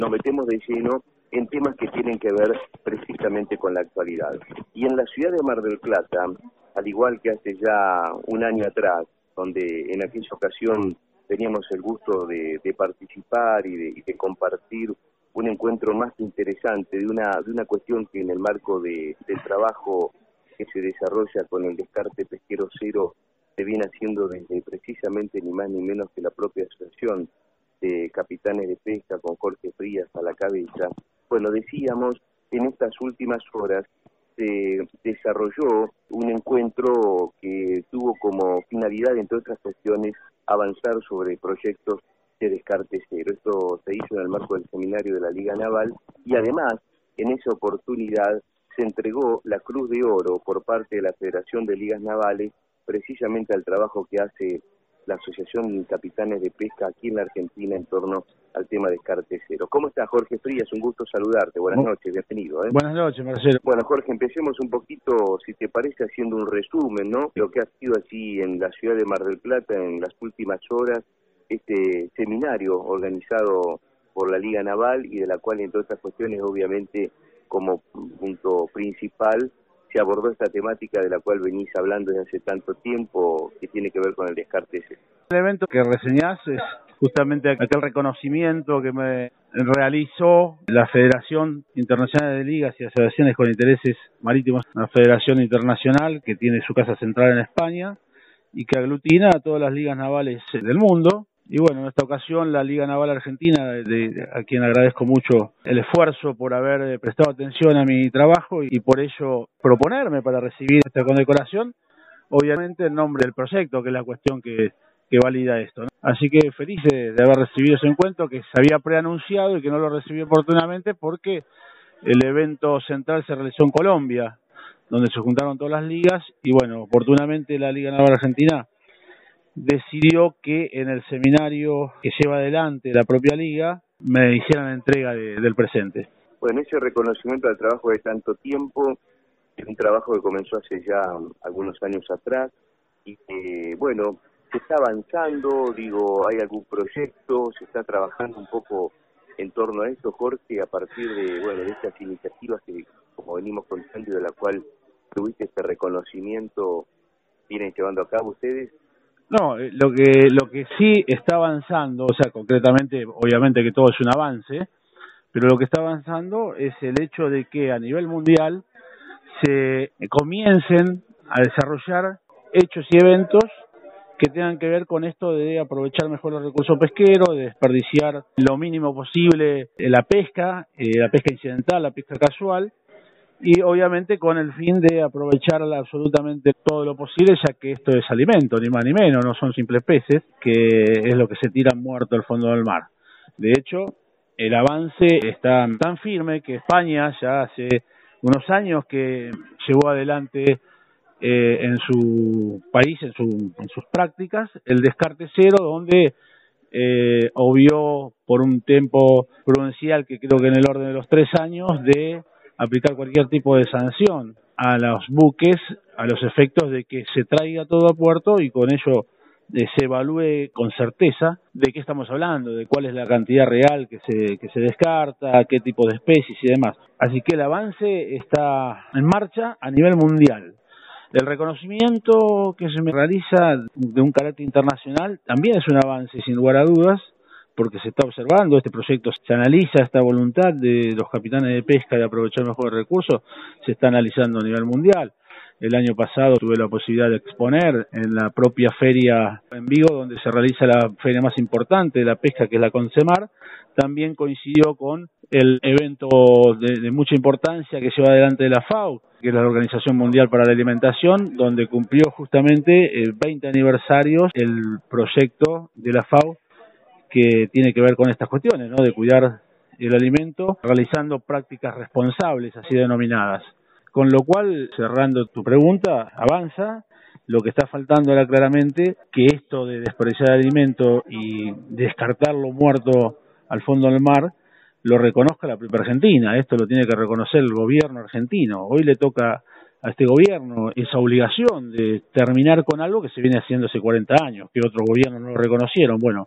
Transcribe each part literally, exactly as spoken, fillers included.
nos metemos de lleno en temas que tienen que ver precisamente con la actualidad. Y en la ciudad de Mar del Plata, al igual que hace ya un año atrás, donde en aquella ocasión teníamos el gusto de, de participar y de, y de compartir un encuentro más interesante de una, de una cuestión que en el marco de, del trabajo que se desarrolla con el descarte pesquero cero se viene haciendo desde precisamente ni más ni menos que la propia asociación de capitanes de pesca con Jorge Frías a la cabeza. Bueno, decíamos, en estas últimas horas se desarrolló un encuentro que tuvo como finalidad, entre otras cuestiones, avanzar sobre proyectos de descarte cero. Esto se hizo en el marco del seminario de la Liga Naval y además, en esa oportunidad, se entregó la Cruz de Oro por parte de la Federación de Ligas Navales precisamente al trabajo que hace la Asociación de Capitanes de Pesca aquí en la Argentina en torno al tema de descarte cero. ¿Cómo estás, Jorge Frías? Un gusto saludarte. Buenas noches, bienvenido. ¿eh? Buenas noches, Marcelo. Bueno, Jorge, empecemos un poquito, si te parece, haciendo un resumen, ¿no? Lo que ha sido así en la ciudad de Mar del Plata en las últimas horas, este seminario organizado por la Liga Naval y de la cual, entre otras cuestiones, obviamente, como punto principal, se abordó esta temática de la cual venís hablando desde hace tanto tiempo, que tiene que ver con el descarte cero. El evento que reseñás es justamente aquel reconocimiento que me realizó la Federación Internacional de Ligas y Asociaciones con Intereses Marítimos, una federación internacional que tiene su casa central en España y que aglutina a todas las ligas navales del mundo. Y bueno, en esta ocasión la Liga Naval Argentina, de, de, a quien agradezco mucho el esfuerzo por haber prestado atención a mi trabajo y por ello proponerme para recibir esta condecoración, obviamente en nombre del proyecto, que es la cuestión que, que valida esto, ¿no? Así que feliz de, de haber recibido ese encuentro que se había preanunciado y que no lo recibí oportunamente porque el evento central se realizó en Colombia, donde se juntaron todas las ligas y bueno, oportunamente la Liga Naval Argentina decidió que en el seminario que lleva adelante la propia liga me hicieran la entrega de, del presente. Bueno, ese reconocimiento al trabajo de tanto tiempo es un trabajo que comenzó hace ya algunos años atrás y que, bueno, se está avanzando, digo, hay algún proyecto, se está trabajando un poco en torno a esto, Jorge, a partir de, bueno, de estas iniciativas que, como venimos contando, de la cual tuviste este reconocimiento, ¿vienen llevando a cabo ustedes? No, lo que lo que sí está avanzando, o sea, concretamente, obviamente que todo es un avance, pero lo que está avanzando es el hecho de que a nivel mundial se comiencen a desarrollar hechos y eventos que tengan que ver con esto de aprovechar mejor los recursos pesqueros, de desperdiciar lo mínimo posible la pesca, eh, la pesca incidental, la pesca casual, y obviamente con el fin de aprovechar absolutamente todo lo posible, ya que esto es alimento, ni más ni menos, no son simples peces, que es lo que se tira muerto al fondo del mar. De hecho, el avance está tan firme que España ya hace unos años que llevó adelante eh, en su país, en, su, en sus prácticas, el descarte cero, donde eh, obvió por un tiempo prudencial, que creo que en el orden de los tres años, de aplicar cualquier tipo de sanción a los buques a los efectos de que se traiga todo a puerto y con ello eh, se evalúe con certeza de qué estamos hablando, de cuál es la cantidad real que se, que se descarta, qué tipo de especies y demás. Así que el avance está en marcha a nivel mundial. El reconocimiento que se me realiza de un carácter internacional también es un avance sin lugar a dudas, porque se está observando este proyecto, se analiza esta voluntad de los capitanes de pesca de aprovechar mejor el recurso, se está analizando a nivel mundial. El año pasado tuve la posibilidad de exponer en la propia feria en Vigo, donde se realiza la feria más importante de la pesca, que es la Consemar. También coincidió con el evento de, de mucha importancia que lleva adelante la FAO, que es la Organización Mundial para la Alimentación, donde cumplió justamente el veinte aniversarios el proyecto de la FAO que tiene que ver con estas cuestiones, ¿no? De cuidar el alimento, realizando prácticas responsables, así denominadas. Con lo cual, cerrando tu pregunta, avanza. Lo que está faltando era claramente que esto de desperdiciar alimento y descartarlo muerto al fondo del mar lo reconozca la propia Argentina. Esto lo tiene que reconocer el gobierno argentino. Hoy le toca a este gobierno esa obligación de terminar con algo que se viene haciendo hace cuarenta años, que otros gobiernos no lo reconocieron. Bueno,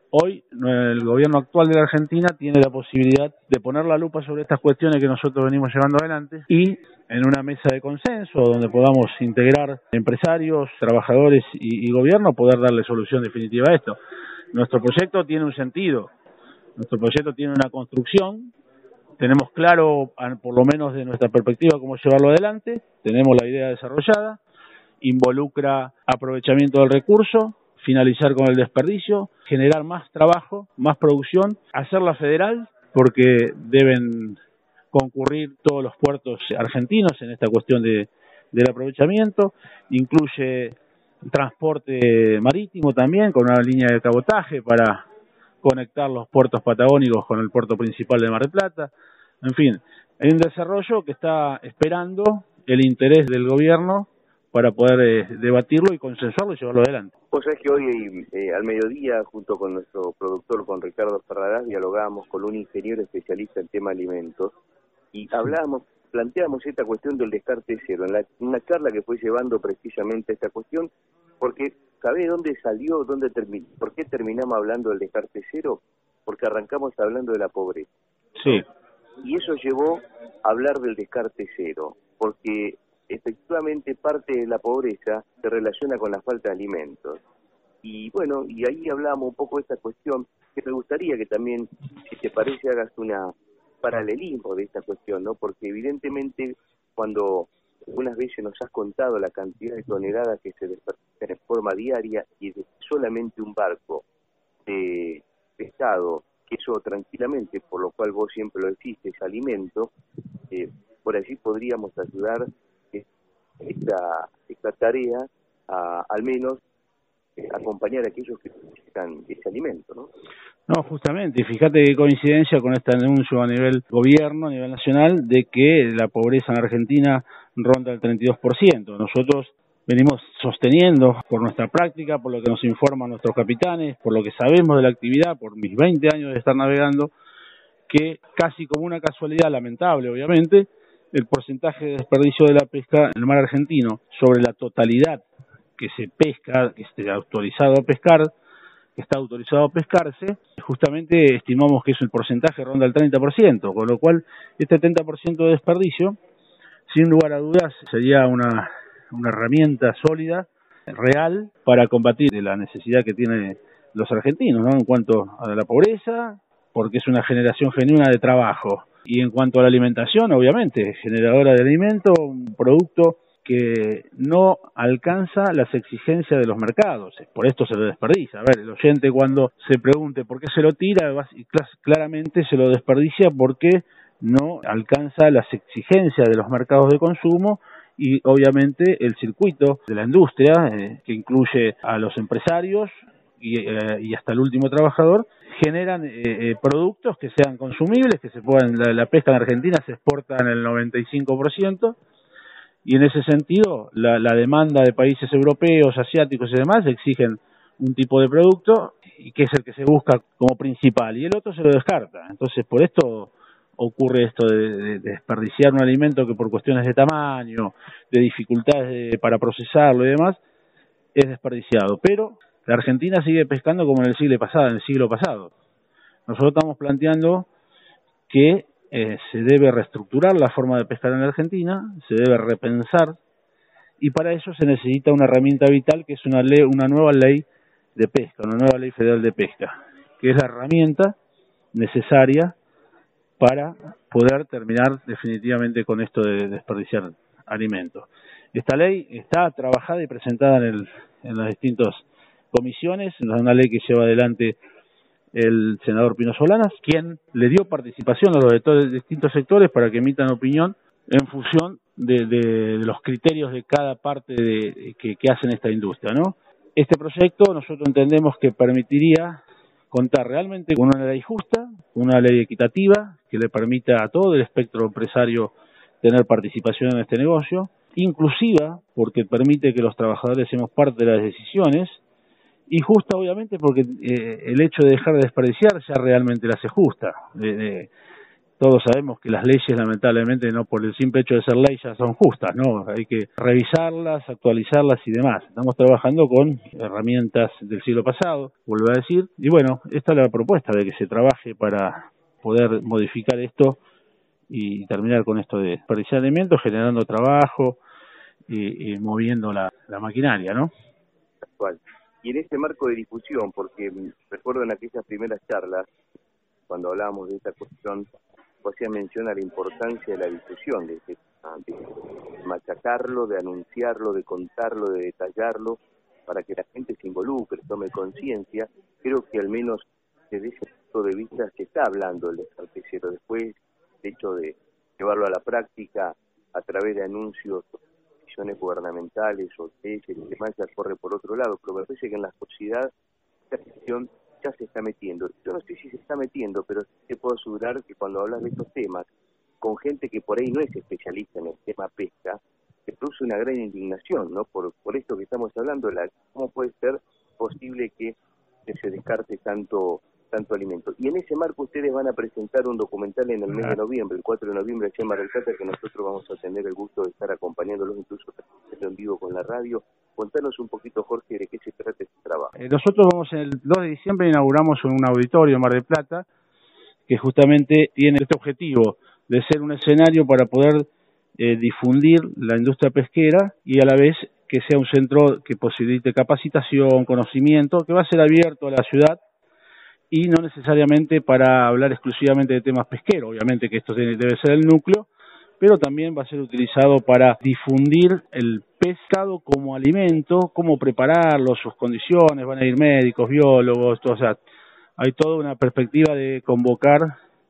Hoy el gobierno actual de la Argentina tiene la posibilidad de poner la lupa sobre estas cuestiones que nosotros venimos llevando adelante y en una mesa de consenso donde podamos integrar empresarios, trabajadores y, y gobierno, poder darle solución definitiva a esto. Nuestro proyecto tiene un sentido, nuestro proyecto tiene una construcción, tenemos claro, por lo menos de nuestra perspectiva, cómo llevarlo adelante, tenemos la idea desarrollada, involucra aprovechamiento del recurso, finalizar con el desperdicio, generar más trabajo, más producción, hacerla federal, porque deben concurrir todos los puertos argentinos en esta cuestión de, del aprovechamiento, incluye transporte marítimo también, con una línea de cabotaje para conectar los puertos patagónicos con el puerto principal de Mar del Plata. En fin, hay un desarrollo que está esperando el interés del gobierno para poder eh, debatirlo y consensuarlo y llevarlo adelante. Vos sabés que hoy eh, al mediodía, junto con nuestro productor, con Ricardo Ferraraz, dialogábamos con un ingeniero especialista en tema alimentos y hablábamos, planteamos esta cuestión del descarte cero, en la, una charla que fue llevando precisamente esta cuestión, porque ¿sabés dónde salió, dónde terminó, por qué terminamos hablando del descarte cero? Porque arrancamos hablando de la pobreza. Sí. Y eso llevó a hablar del descarte cero, porque efectivamente parte de la pobreza se relaciona con la falta de alimentos. Y bueno, y ahí hablamos un poco de esta cuestión, que me gustaría que también, si te parece, hagas una paralelismo de esta cuestión, ¿no? Porque evidentemente cuando algunas veces nos has contado la cantidad de toneladas que se desperdician en forma diaria y de solamente un barco de pescado, que eso tranquilamente, por lo cual vos siempre lo decís, es alimento, eh, por allí podríamos ayudar esta, esta tarea a al menos eh, acompañar a aquellos que necesitan ese alimento, ¿no? No, justamente, fíjate qué coincidencia con este anuncio a nivel gobierno, a nivel nacional, de que la pobreza en Argentina ronda el treinta y dos por ciento. Nosotros venimos sosteniendo por nuestra práctica, por lo que nos informan nuestros capitanes, por lo que sabemos de la actividad, por mis veinte años de estar navegando, que casi como una casualidad lamentable, obviamente, el porcentaje de desperdicio de la pesca en el mar argentino sobre la totalidad que se pesca, que esté autorizado a pescar, que está autorizado a pescarse, justamente estimamos que es el porcentaje ronda el treinta por ciento, con lo cual este treinta por ciento de desperdicio, sin lugar a dudas, sería una, una herramienta sólida, real, para combatir la necesidad que tienen los argentinos, ¿no? En cuanto a la pobreza, porque es una generación genuina de trabajo. Y en cuanto a la alimentación, obviamente, generadora de alimento, un producto que no alcanza las exigencias de los mercados, por esto se lo desperdicia. A ver, el oyente cuando se pregunte por qué se lo tira, claramente se lo desperdicia porque no alcanza las exigencias de los mercados de consumo y obviamente el circuito de la industria, eh, que incluye a los empresarios y, eh, y hasta el último trabajador, generan eh, eh, productos que sean consumibles, que se puedan, la, la pesca en Argentina se exporta en el noventa y cinco por ciento, y en ese sentido la, la demanda de países europeos, asiáticos y demás exigen un tipo de producto y que es el que se busca como principal, y el otro se lo descarta. Entonces por esto ocurre esto de, de, de desperdiciar un alimento que por cuestiones de tamaño, de dificultades de, para procesarlo y demás, es desperdiciado. Pero la Argentina sigue pescando como en el siglo pasado, en el siglo pasado. Nosotros estamos planteando que eh, se debe reestructurar la forma de pescar en la Argentina, se debe repensar, y para eso se necesita una herramienta vital que es una ley, una nueva ley de pesca, una nueva ley federal de pesca, que es la herramienta necesaria para poder terminar definitivamente con esto de desperdiciar alimentos. Esta ley está trabajada y presentada en, el, en las distintas comisiones, es una ley que lleva adelante el senador Pino Solanas, quien le dio participación a los de todos los distintos sectores para que emitan opinión en función de, de, de los criterios de cada parte de, que, que hacen esta industria, ¿no? Este proyecto nosotros entendemos que permitiría contar realmente con una ley justa, una ley equitativa, que le permita a todo el espectro empresario tener participación en este negocio, inclusiva, porque permite que los trabajadores seamos parte de las decisiones, y justa obviamente porque eh, el hecho de dejar de desperdiciar ya realmente la hace justa. Eh, eh, todos sabemos que las leyes, lamentablemente, no por el simple hecho de ser ley ya son justas, ¿no? Hay que revisarlas, actualizarlas y demás. Estamos trabajando con herramientas del siglo pasado, vuelvo a decir, y bueno, esta es la propuesta de que se trabaje para poder modificar esto y terminar con esto de desperdiciar alimentos, generando trabajo y, y moviendo la, la maquinaria, ¿no? Actual. Y en este marco de difusión, porque recuerdo en aquellas primeras charlas, cuando hablábamos de esta cuestión, hacía mención a la importancia de la difusión, de, de, de machacarlo, de anunciarlo, de contarlo, de detallarlo, para que la gente se involucre, tome conciencia. Creo que al menos desde ese punto de vista se está hablando del desarpecero. Después, el hecho de llevarlo a la práctica a través de anuncios, decisiones gubernamentales o leyes y demás, ya corre por otro lado, pero me parece que en la sociedad esta cuestión ya se está metiendo. Yo no sé si se está metiendo, pero sí te puedo asegurar que cuando hablas de estos temas, con gente que por ahí no es especialista en el tema pesca, se produce una gran indignación, ¿no? Por, por esto que estamos hablando, la, cómo puede ser posible que, que se descarte tanto tanto alimento. Y en ese marco ustedes van a presentar un documental en el mes de noviembre, el cuatro de noviembre, aquí en Mar del Plata, que nosotros vamos a tener el gusto de estar acompañándolos incluso en vivo con la radio. Contanos un poquito, Jorge, de qué se trata este trabajo. Eh, nosotros vamos el dos de diciembre, inauguramos un auditorio en Mar del Plata, que justamente tiene este objetivo de ser un escenario para poder eh, difundir la industria pesquera y a la vez que sea un centro que posibilite capacitación, conocimiento, que va a ser abierto a la ciudad y no necesariamente para hablar exclusivamente de temas pesqueros, obviamente que esto debe ser el núcleo, pero también va a ser utilizado para difundir el pescado como alimento, cómo prepararlo, sus condiciones, van a ir médicos, biólogos, todo, o sea, hay toda una perspectiva de convocar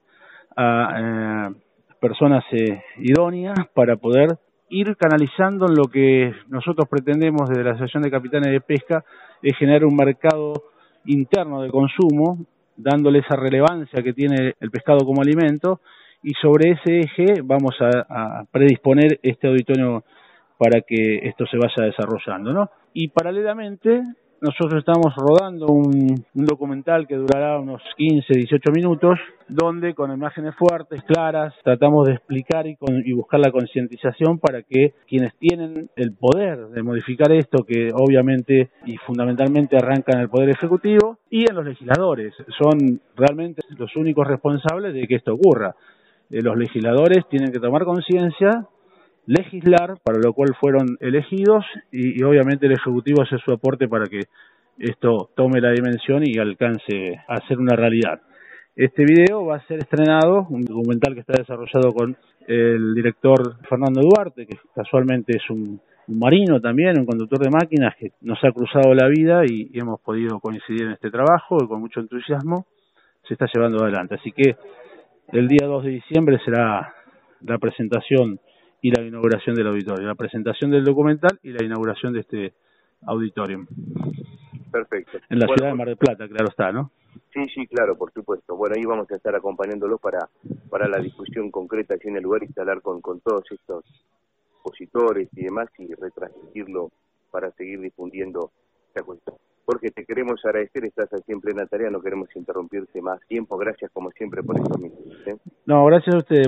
a eh, personas eh, idóneas para poder ir canalizando en lo que nosotros pretendemos desde la Asociación de Capitanes de Pesca, es generar un mercado interno de consumo, dándole esa relevancia que tiene el pescado como alimento, y sobre ese eje vamos a, a predisponer este auditorio para que esto se vaya desarrollando, ¿no? Y paralelamente nosotros estamos rodando un, un documental que durará unos quince, dieciocho minutos, donde con imágenes fuertes, claras, tratamos de explicar y, con, y buscar la concientización para que quienes tienen el poder de modificar esto, que obviamente y fundamentalmente arranca en el Poder Ejecutivo y en los legisladores, son realmente los únicos responsables de que esto ocurra. Eh, los legisladores tienen que tomar conciencia, legislar, para lo cual fueron elegidos, y, y obviamente el Ejecutivo hace su aporte para que esto tome la dimensión y alcance a ser una realidad. Este video va a ser estrenado, un documental que está desarrollado con el director Fernando Duarte, que casualmente es un, un marino también, un conductor de máquinas que nos ha cruzado la vida y, y hemos podido coincidir en este trabajo y con mucho entusiasmo se está llevando adelante. Así que el día dos de diciembre será la presentación y la inauguración del auditorio, la presentación del documental y la inauguración de este auditorio. Perfecto. En la bueno, ciudad de Mar del Plata, claro está, ¿no? Sí, sí, claro, por supuesto. Bueno, ahí vamos a estar acompañándolos para para la discusión concreta aquí en el lugar y hablar con, con todos estos expositores y demás y retransmitirlo para seguir difundiendo esta cuestión. Jorge, te queremos agradecer, estás aquí en plena tarea, no queremos interrumpirte más tiempo. Gracias como siempre por estos minutos, ¿eh? No, gracias a ustedes.